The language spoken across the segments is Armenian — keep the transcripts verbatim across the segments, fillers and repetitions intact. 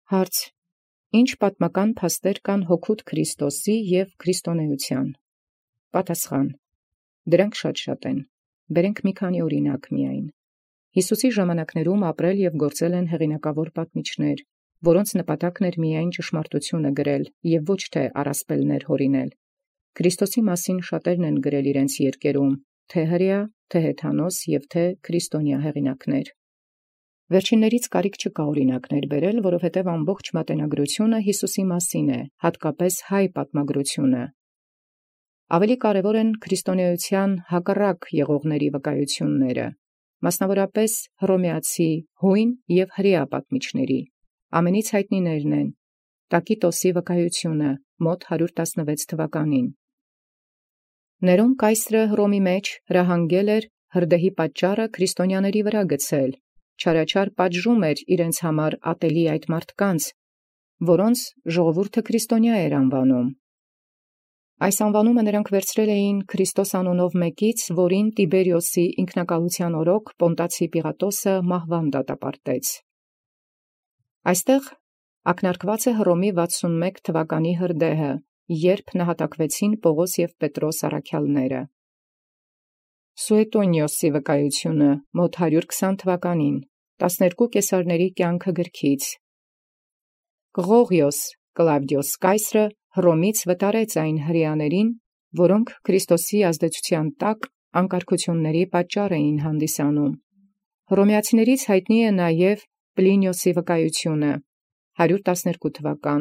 Հարց. Ինչ պատմական փաստեր կան հոգուտ Քրիստոսի և քրիստոնեության։ Պատասխան. Դրանք շատ-շատ են։ Բերենք մի քանի օրինակ միայն։ Հիսուսի ժամանակներում ապրել և գործել են հեղինակավոր պատմիչներ, որոնց նպատակն էր միայն ճշմարտությունը գրել և ոչ թե առասպելներ հորինել։ Քրիստոսի մասին շատերն են գրել իրենց երկերում, թե հրեա, թե հեթանոս և թե քրիստոնյա հեղինակներ։ Վերջիններից կարիք չկա օրինակներ բերել, որովհետև ամբողջ մատենագրությունը Հիսուսի մասին է, հատկապես հայ պատմագրությունը։ Ավելի կարևոր են քրիստոնեության հակառակ եղողների վկայությունները, մասնավորապես հռոմեացի հույն և հրեա պատմիչների։ Ամենից հայտնիներն են Տակիտոսի վկայությունը մոտ հարյուր տասնվեց թվականին։ Ներոն կայսրը Հռոմի մեջ հրահանգել էր հրդեհի պատճառը քրիստոնյաների վրա գցել, չարաչար պատժում էր իրենց համար ատելի այդ մարդկանց, որոնց ժողովուրդը քրիստոնյա էր անվանում։ Այս անվանումը նրանք վերցրել էին Քրիստոս անունով մեկից, որին Տիբերիոսի ինքնակալության օրոք Պոնտացի Պիղատոսը մահվան դատապարտեց։ Այստեղ ակնարկված է Հռոմի վաթսունմեկ թվականի հրդեհը, երբ նահատակվեցին Պողոս և Պետրոս առաքյալները։ Սուետոնիոսի վկայությունը մոտ հարյուր քսան թվականին, տասներկու կեսարների կյանքը գրքից։ Գղողիոս Կլավդիոս կայսրը Հռոմից վտարեց այն հրեաներին, որոնք Քրիստոսի ազդեցության տակ անկարգությունների պատճառ էին հանդիսանում։ Հռոմեացիներից հայտնի է նաև Պլինիոսի վկայությունը, հարյուր տասներկու թվական,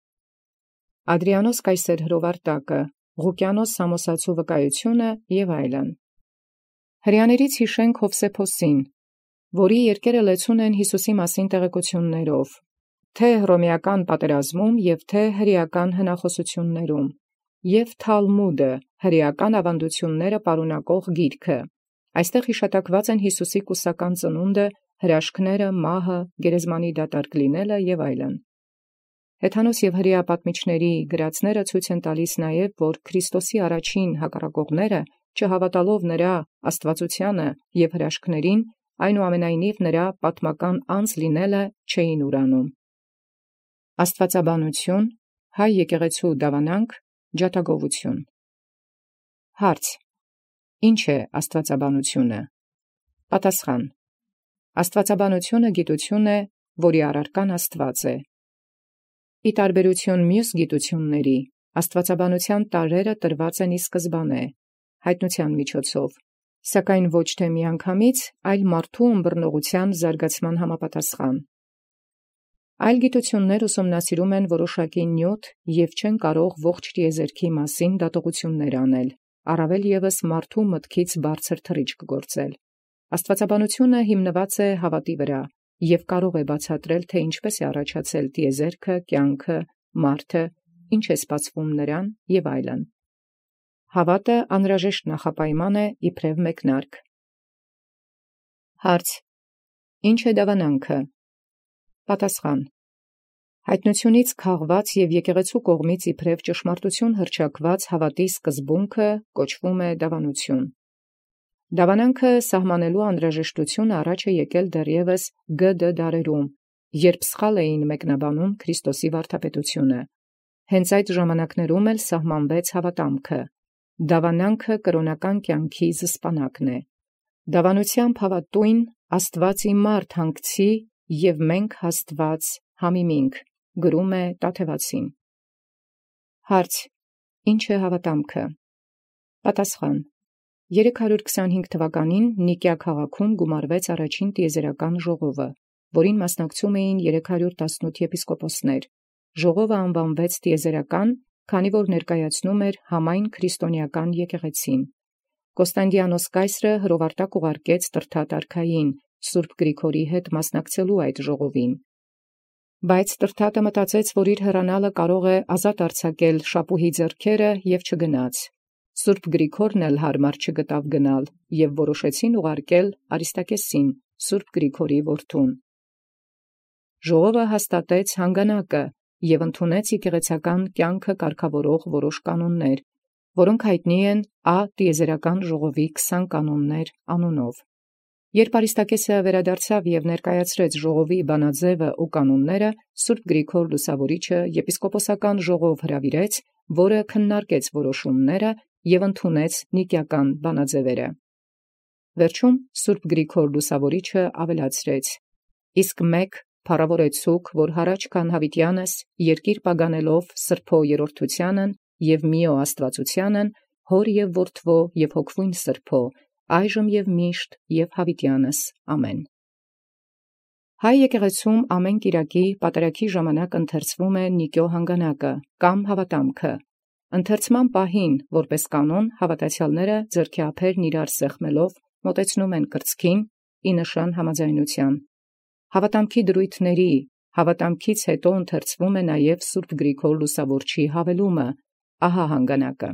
Ադրիանոս կայսեր հրովարտակը, Ղուկիանոս Սամոսացու վկայությունը և այլն։ Հրեաներից հիշենք Հովսեփոսին, որի երկերը լեցուն են Հիսուսի մասին տեղեկություններով, թե հռոմեական պատերազմում և թե հրեական հնախոսություններում, և Թալմուդը, հրեական ավանդությունները պարունակող գիրքը։ Այստեղ հիշատակված են Հիսուսի կուսական ծնունդը, հրաշքները, մահը, գերեզմանի դատարկ լինելը և այլն։ Հեթանոս և հրեա պատմիչների գրածները ցույց են տալիս նաև, որ Քրիստոսի առաջին հակառակողները, չհավատալով նրա աստվածությանը և հրաշքներին, այնուամենայնիվ նրա պատմական անձ լինելը չէին ուրանում։ Աստվածաբանություն, հայ եկեղեցու դավանանք, ջատագովություն։ Հարց. Ինչ է աստվածաբանությունը։ Պատասխան. Աստվածաբանությունը գիտություն է, որի առարկան Աստված է։ Ի տարբերություն մյուս գիտությունների, աստվածաբանության տարրերը տրված են ի սկզբանե, հայտնության միջոցով, սակայն ոչ թե միանգամից, այլ մարդու ըմբռնողության զարգացման համապատասխան։ Այլ գիտություններ ուսումնասիրում են որոշակի նյութ և չեն կարող ողջ տիեզերքի մասին դատողություններ անել, առավել ևս մարդու մտքից բարձր թռիչք գործել։ Աստվածաբանությունը հիմնված է հավատի վրա և կարող է բացատրել, թե ինչպես է առաջացել տիեզերքը, կյանքը, մարդը, ինչ է սպասվում նրան և այլն։ Հավատը անհրաժեշտ նախապայման է իբրև մեկնարկ։ Հարց. Ինչ է դավանանքը։ Պատասխան. Հայտնությունից քաղված և եկեղեցու կողմից իբրև ճշմարտություն հռչակված հավատի սկզբունքը կոչվում է դավանություն։ Դավանանքը սահմանելու անհրաժեշտությունը առաջ է եկել դեռևս Գ Դ դարերում, երբ սխալ էին մեկնաբանում Քրիստոսի վարդապետությունը։ Հենց այդ ժամանակներում էլ սահմանվեց հավատամքը։ Դավանանքը կրոնական կյանքի զսպանակն է։ Դավանությամբ հավատույն Աստված իմարդ հանգցի և մենք հաստված համիմինք, գրում է Տաթևացին։ Հարց. Ինչ է հավատամքը։ Պատասխան. երեք հարյուր քսանհինգ թվականին Նիկիա քաղաքում գումարվեց առաջին տիեզերական ժողովը, որին մասնակցում էին երեք հարյուր տասնութ եպիսկոպոսներ։ Ժողովը անվանվեց տիեզերական, քանի որ ներկայացնում էր համայն քրիստոնեական եկեղեցին։ Կոստանդիանոս կայսրը հրովարտակ ուղարկեց Տրդատ արքային, Սուրբ Գրիգորի հետ մասնակցելու այդ ժողովին։ Բայց Տրդատը մտածեց, որ իր հեռանալը կարող է ազատ արձակել շապուհի ձեռքերը և չգնաց։ Սուրբ Գրիգորն էլ հարմար չգտավ գնալ և որոշեցին ուղարկել Արիստակեսին, Սուրբ Գրիգորի որդուն։ Ժողովը հաստատեց հանգանակը և ընդունեց եկեղեցական կյանքը կարգավորող որոշ կանոններ, որոնք հայտնի են Ա տիեզերական ժողովի քսան կանոններ անունով։ Երբ Արիստակեսը վերադարձավ եւ ներկայացրեց ժողովի բանաձևը ու կանոնները, Սուրբ Գրիգոր Լուսավորիչը եպիսկոպոսական ժողով հրավիրեց, որը քննարկեց որոշումները եւ ընդունեց նիկիական բանաձևերը։ Վերջում Սուրբ Գրիգոր Լուսավորիչը ավելացրեց. իսկ մեկ փառավորեցուք, որ հառաջ քան Յաւիտյանս, երկիր պագանելով սրբո երրորդությանն եւ միո աստվածությանն, հոր եւ որդվո եւ հոգվույն սրբո, այժմ եւ միշտ եւ Յաւիտյանս ամեն։ Հայ եկեղեցում ամեն կիրակի պատարագի ժամանակ ընթերցվում է Նիկիո հանգանակը կամ հավատամքը։ Ընթերցման պահին, որպես կանոն, հավատացյալները ձեռքիափերն իրար սեղմելով մոտեցնում են կրծքին ի նշան համաձայնության։ Հավատամքի դրույթների, հավատամքից հետո ընթերցվում է նաև Սուրբ Գրիգոր Լուսավորչի հավելումը, ահա հանգանակը։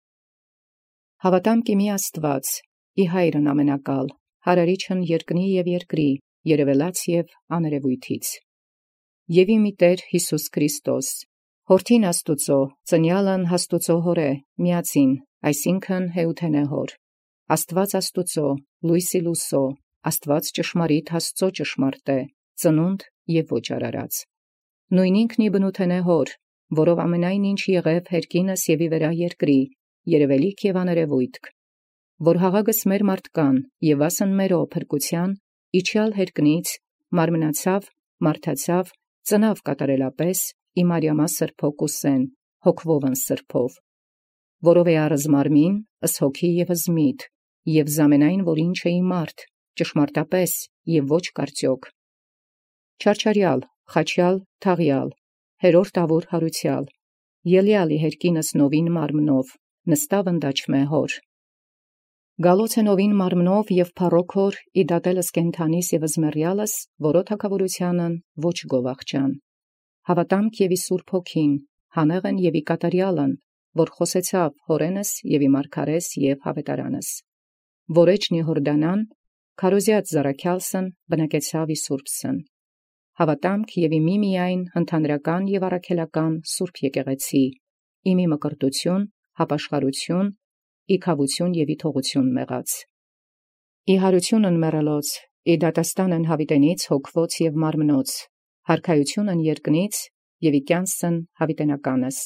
Հավատամք մի Աստված, ի Հայրն ամենակալ, հարարիչն երկնի և երկրի, երևելաց և աներևույթից։ Եվ ի մի Տեր Հիսուս Քրիստոս, Հորդին Աստուծո, ծնյալն Աստուծո հորե, միածին, այսինքն հեութենե հոր, Աստված Աստուծո, լույսի լուսո, Աստված ճշմարիտ Աստծո ճշմարտե, ծնունդ և ոչ արարած։ Նույն ինքն ի բնութենե հոր, որով ամենայն ինչ եղև հերկինս և ի վերա երկրի, երևելիք և աներևույթք, որ հաղագս մեր մարդկան և ասն մերո փրկության, իջյալ հերկնից, մարմնացավ, մարդացավ, ծնավ կատարելապես, ի Մարիամա սրբո կուսեն, հոգվովն սրբով, որով է առыз մարմին, ըս հոգի և ըս միտ, և զամենայն որ ինչ է ի մարդ, ճշմարտապես և ոչ կարծյոք, չարչարյալ, խաչյալ, թաղյալ, հերորդ ավուր հարուցյալ, ելյալ ի հերկինս նովին մարմնով, նստավ ընդաչմե հոր։ Գալոց է նովին մարմնով և փառոք հոր, ի դատելս կենթանիս և զմեռյալս, որո թագավորությանն ոչ գովաղջան։ Հավատամք և ի Սուրբ Հոգին, հանեղն և ի կատարյալն, որ խոսեցավ հորենս և ի մարգարես և հավետարանս, որ էջնի Հորդանան, քարոզյաց Զարաքյալսն բնակեցավ ի Սուրբսն։ Հավատամք և ի միմիայն ընդհանրական և առաքելական Սուրբ եկեղեցի, ի մի մկրտություն, հապաշխարություն, ի քավություն և ի թողություն մեղած։ Ի հարությունն մեռելոց, ի դատաստանն յաւիտենից հոգվոց և մարմնոց, հարքայությունն երկնից և ի կյանսն յաւիտենականս։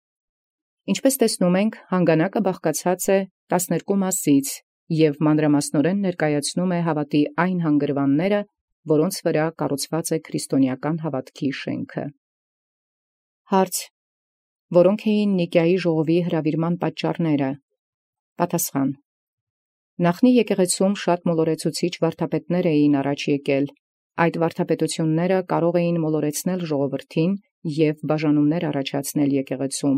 Ինչպես տեսնում ենք, հանգանակը բաղկացած է տասներկու մասից և մանրամասնորեն ներկայացնում է հավատի այն հանգրվանները, որոնց վրա կառուցված է քրիստոնեական հավատքի շենքը։ Հարց. որոնք էին Նիկիայի ժողովի հրավիրման պատճառները։ Պատասխան. Նախնի եկեղեցում շատ մոլորեցուցիչ վարդապետներ էին առաջ եկել։ Այդ վարդապետությունները կարող էին մոլորեցնել ժողովրդին և բաժանումներ առաջացնել եկեղեցում։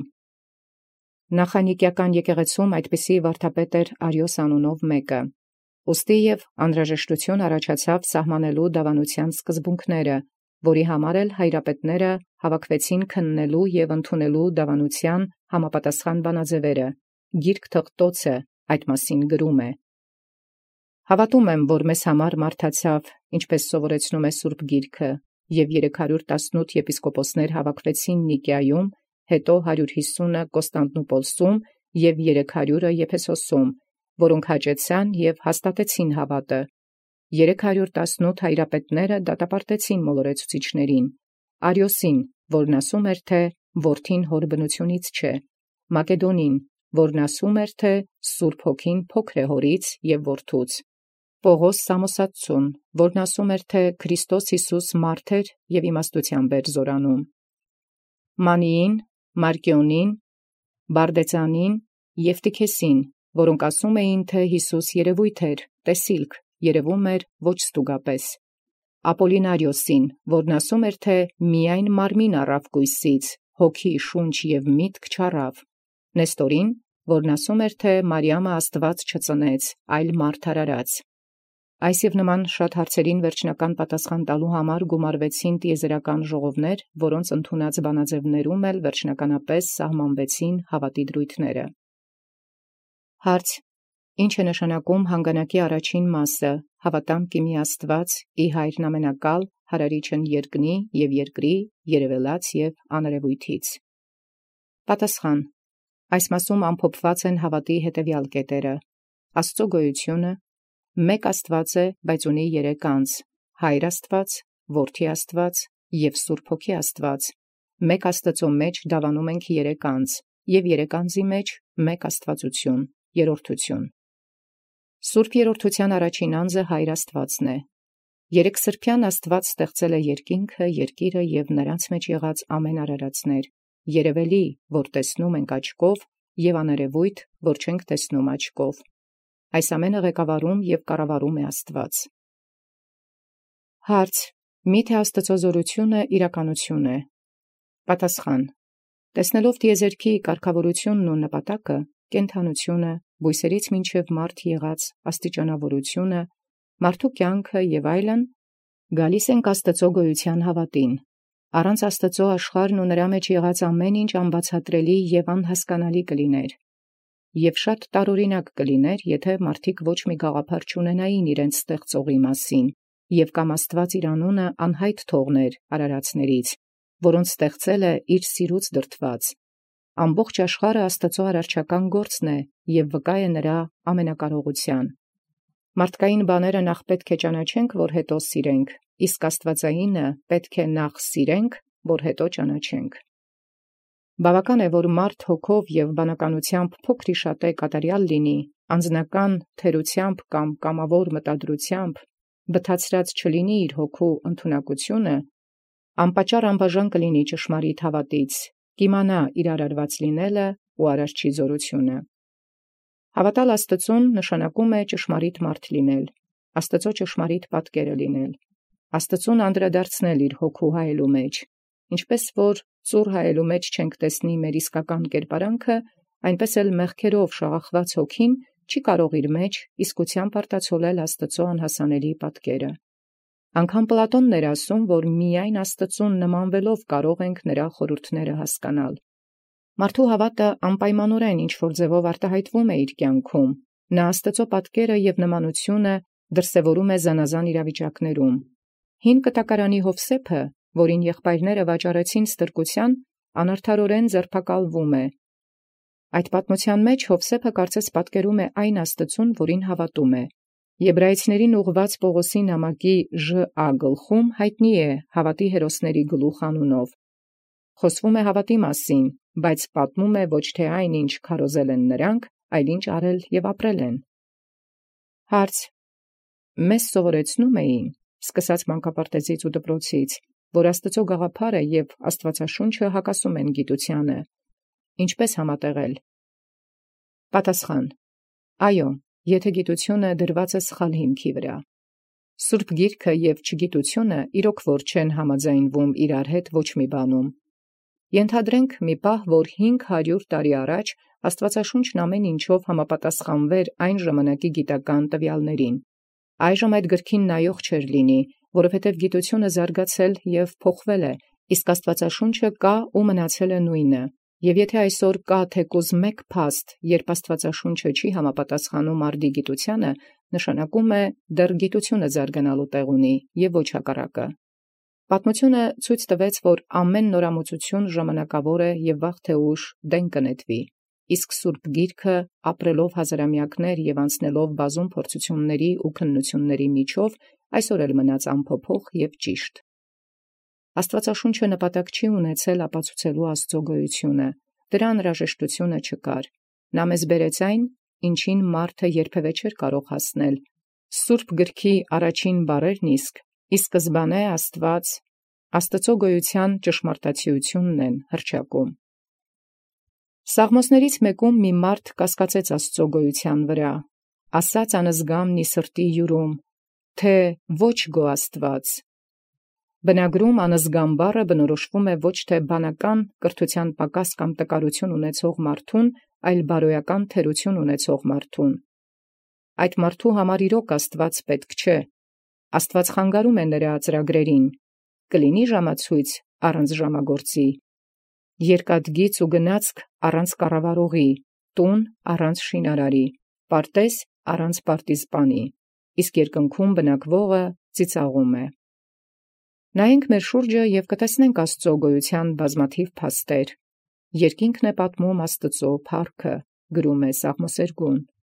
Նախանիկիական եկեղեցում այդպիսի վարդապետ էր Արիոս անունով մեկը։ Ուստի և անհրաժեշտություն առաջացավ սահմանելու դավանության սկզբունքները, որի համար էլ հայրապետները հավաքվեցին քննելու և ընդունելու դավանության համապատասխան բանաձևերը։ Գիրք Թղթոցը այդ մասին գրում է. Հավատում եմ, որ մեզ համար մարդացավ, ինչպես սովորեցնում է Սուրբ Գիրքը, և երեք հարյուր տասնութ եպիսկոպոսներ հավաքվեցին Նիկիայում, հետո հարյուր հիսունը Կոստանդնուպոլսում և երեք հարյուրը Եփեսոսում, որոնք հաճեցան և հաստատեցին հավատը։ Երեք հարյուր տասնութ հայրապետները դատապարտեցին մոլորեցուցիչներին, Արիոսին, որն ասում էր, թե որդին հոր բնությունից չէ, Մակեդոնին, որն ասում էր, թե Սուրբ Հոգին փոքր է հորից և որդուց, Պողոս Սամոսատցուն, որն ասում էր, թե Քրիստոս Յիսուս մարդ էր և իմաստությամբ էր զորանում, Մանիին, Մարկիոնին, Բարդեցանին և Տիքեսին, որոնք ասում էին, թե Յիսուս երևույթ էր, տեսիլք, երևում էր ոչ ստուգապես, Ապոլինարիոսին, որն ասում էր, թե միայն մարմին առավ կույսից, հոգի, շունչ և միտք չառավ, Նեստորին, որն ասում էր, թե Մարիամը Աստված չծնեց, այլ մարդ արարած։ Այս և նման շատ հարցերին վերջնական պատասխան տալու համար գումարվեցին տիեզերական ժողովներ, որոնց ընդունած բանաձևներում էլ վերջնականապես սահմանվեցին հավատի դրույթները։ Հարց. Ինչ է նշանակում հանգանակի առաջին մասը, հավատամք մի Աստված, ի Հայրն ամենակալ, հարարիչն երկնի և երկրի, երևելաց և աներևույթից։ Պատասխան. Այս մասում ամփոփված են հավատի հետևյալ կետերը. Աստծո գոյությունը, մեկ Աստուած է, բայց ունի երեք անձ. Հայր Աստուած, Որդի Աստուած և Սուրբ Հոգի Աստուած։ Մեկ Աստծո մեջ դավանում ենք երեք անձ, և երեք անձի մեջ մեկ Աստվածություն, երրորդություն։ Սուրբ երրորդության առաջին անձը Հայր Աստուածն է։ Երեքսրբյան Աստուած ստեղծել է երկինքը, երկիրը և նրանց մեջ եղած ամեն արարածներ, երևելի, որ տեսնում ենք աչքով, և աներևույթ, որ չենք տեսնում աչքով։ Այս ամենը ղեկավարում և կառավարում է Աստուած։ Հարց. Միթե Աստծո զորությունը իրականություն է։ Պատասխան. տեսնելով տիեզերքի կարգավորությունն ու նպատակը, կենդանությունը, բույսերից մինչև մարդ եղած աստիճանավորությունը, մարդու կյանքը և այլն, գալիս ենք Աստծո գոյության հավատին։ Առանց Աստծո աշխարհն ու նրա մեջ եղած ամեն ինչ անբացատրելի և անհասկանալի կլիներ։ Եվ շատ տարօրինակ կլիներ, եթե մարդիկ ոչ մի գաղափար չունենային իրենց ստեղծողի մասին, և կամ Աստված իր անունը անհայտ թողներ արարածներից, որոնց ստեղծել է իր սիրուց դրդված։ Ամբողջ աշխարհը Աստծո արարչական գործն է և վկա է նրա ամենակարողության։ Մարդկային բաները նախ պետք է ճանաչենք, որ հետո սիրենք, իսկ աստվածայինը պետք է նախ սիրենք, որ հետո ճանաչենք։ Բավական է, որ մարդ հոգով և բանականությամբ փոքր-ի-շատե կատարյալ լինի, անձնական թերությամբ կամ կամավոր մտադրությամբ բթացրած չլինի իր հոգու ընդունակությունը, անպատճառ անբաժան կլինի ճշմարիտ հավատից, կիմանա իր արարված լինելը ու արարչի զորությունը։ Հավատալ Աստծուն նշանակում է ճշմարիտ մարդ լինել, Աստծո ճշմարիտ պատկերը լինել, Աստծուն անդրադարձնել իր հոգու հայելու մեջ, ինչպես որ ծուռ հայելու մեջ չենք տեսնի մեր իսկական կերպարանքը, այնպես էլ մեղքերով շաղախված հոգին չի կարող իր մեջ իսկությամբ արտացոլել Աստծո անհասանելի պատկերը։ Անգամ Պլատոնն էր ասում, որ միայն Աստծուն նմանվելով կարող ենք նրա խորհուրդները հասկանալ։ Մարդու հավատը անպայմանորեն ինչ-որ ձևով արտահայտվում է իր կյանքում։ Նա Աստծո պատկերը և նմանությունը դրսևորում է զանազան իրավիճակներում։ Հին կտակարանի Հովսեփը, որին եղբայրները վաճառեցին ստրկության, անարդարորեն ձերբակալվում է։ Այդ պատմության մեջ Հովսեփը կարծես պատկերում է այն Աստծուն, որին հավատում է։ Եբրայեցիներին ուղղված Պողոսի նամակի Ժ.Ա. գլխում հայտնի է հավատի հերոսների գլուխ անունով։ Խոսվում է հավատի մասին, բայց պատմում է ոչ թե այն, ինչ քարոզել են նրանք, այլ ինչ արել և ապրել են։ Հարց. Մեզ սովորեցնում էին, սկսած մանկապարտեզից ու դպրոցից, որ Աստծո գաղափարը և Աստվածաշունչը հակասում են գիտությանը։ Ինչպե՞ս համատեղել։ Պատասխան. Այո, եթե գիտությունը դրված է սխալ հիմքի վրա։ Սուրբ Գիրքը և չգիտությունը իրոք որ չեն համաձայնվում իրար հետ ոչ մի բանում։ Ենթադրենք մի պահ, որ հինգ հարյուր տարի առաջ Աստվածաշունչն ամեն ինչով համապատասխանվեր այն ժամանակի գիտական տվյալներին։ Այժմ այդ գրքին նայող չէր լինի, որովհետև գիտությունը զարգացել և փոխվել է, իսկ Աստվածաշունչը կա ու մնացել է նույնը։ Եվ եթե այսօր կա թեկուզ մեկ փաստ, երբ Աստվածաշունչը չի համապատասխանում արդի գիտությանը, նշանակում է դեռ գիտությունը զարգանալու տեղ ունի և ոչ հակառակը։ Պատմությունը ցույց տվեց, որ ամեն նորամուծություն ժամանակավոր է և վաղ թե ուշ դեն կնետվի, իսկ Սուրբ Գիրքը, ապրելով հազարամյակներ և անցնելով բազում փորձությունների ու քննությունների միջով, այսօր էլ մնաց անփոփոխ և ճիշտ։ Աստվածաշունչը նպատակ չի ունեցել ապացուցելու Աստծո գոյությունը, դրա անհրաժեշտությունը չկար։ Նա մեզ բերեց այն, ինչին մարդը երբևէ չէր կարող հասնել։ Սուրբ Գրքի առաջին բառերն իսկ ի սկզբանե Աստված, Աստծո գոյության ճշմարտացիությունն են հռչակում։ Սաղմոսներից մեկում մի մարդ կասկածեց Աստծո գոյության վրա, ասաց անզգամն ի սրտի յուրում, թե ոչ գո Աստված։ Բնագրում անզգամ բառը բնորոշվում է ոչ թե բանական կրթության պակաս կամ տկարություն ունեցող մարդուն, այլ բարոյական թերություն ունեցող մարդուն։ Այդ մարդու համար իրոք Աստված պետք չէ։ Աստված խանգարում է նրա ծրագրերին, կլինի ժամացույց առանց ժամագործի, երկաթգիծ ու գնացք առանց կառավարողի, տուն առանց շինարարի, պարտեզ առանց պարտիզպանի, իսկ երկնքում բնակվողը ծիծաղում է։ Նայենք մեր շուրջը և կտեսնենք Աստծո գոյության բազմաթիվ փաստեր։ Երկինքն է պատմում Աստծո փառքը, գրում է Սաղմոսերգուն։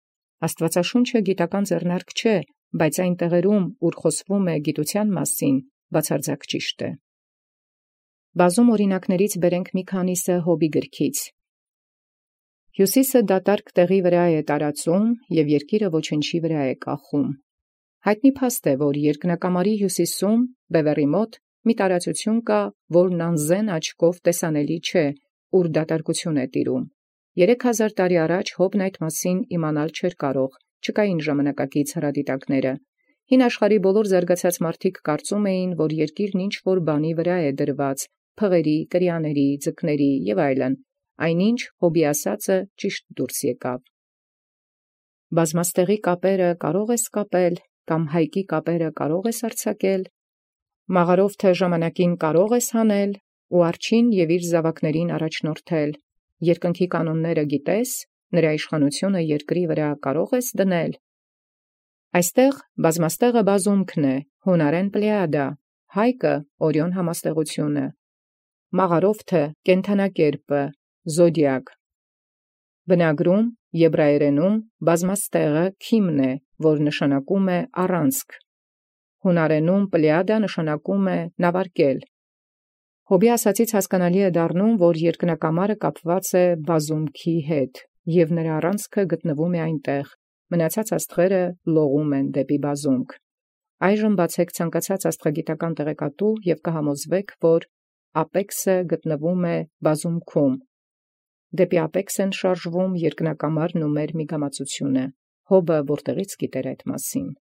Աստուածաշունչը գիտական ձեռնարկ չէ, բայց այն տեղերում, ուր խոսվում է գիտության մասին, բացարձակ ճիշտ է։ Բազում օրինակներից բերենք մի քանիսը Հոբի գրքից։ Հյուսիսը դատարկ տեղի վրա է տարածում և երկիրը ոչնչի վրա է կախում։ Հայտնի փաստ է, որ երկնակամարի հյուսիսում, Բևեռի մոտ, մի տարածություն կա, որն անզեն աչքով տեսանելի չէ, ուր դատարկություն է տիրում։ Երեք հազար տարի առաջ Հոբն այդ մասին իմանալ չէր կարող, չկային ժամանակակից հրադիտակները։ Հին աշխարհի բոլոր զարգացած մարդիկ կարծում էին, որ երկիրն ինչ-որ բանի վրա է դրված, փղերի, կրյաների, ձկների և այլն, այնինչ Հոբի ասածը ճիշտ դուրս եկավ։ Բազմաստեղի կապերը կարող ես կապել, կամ հայկի կապերը կարող ես արձակել, մաղարով թե ժամանակին կարող ես հանել, ու արջին և իր զավակներին առաջնորդել, երկնքի կանոնները գիտես, նրա իշխանությունը երկրի վրա կարող ես դնել։ Այստեղ բազմաստեղը բազումքն է, հունարեն պլեադա, հայկը Օրիոն համաստեղությունը, մաղարովթը կենդանակերպը, զոդիակ։ Բնագրում եբրայերենում բազմաստեղը քիմն է, որ նշանակում է առանցք։ Հունարենում պլեադա նշանակում է նավարկել։ Հոբի ասացից հասկանալի է դառնում, որ երկնակամարը կապված է բազումքի հետ, և նրա առանցքը գտնվում է այնտեղ, մնացած աստղերը լողում են դեպի բազումք։ Այժմ բացեք ցանկացած աստղագիտական տեղեկատու և կհամոզվեք, որ ապեքսը գտնվում է բազումքում։ Դեպի ապեքս են շարժվում երկնակամարն ու մեր միգամածությունը։ Հոբը որտեղից գիտեր այդ մասին։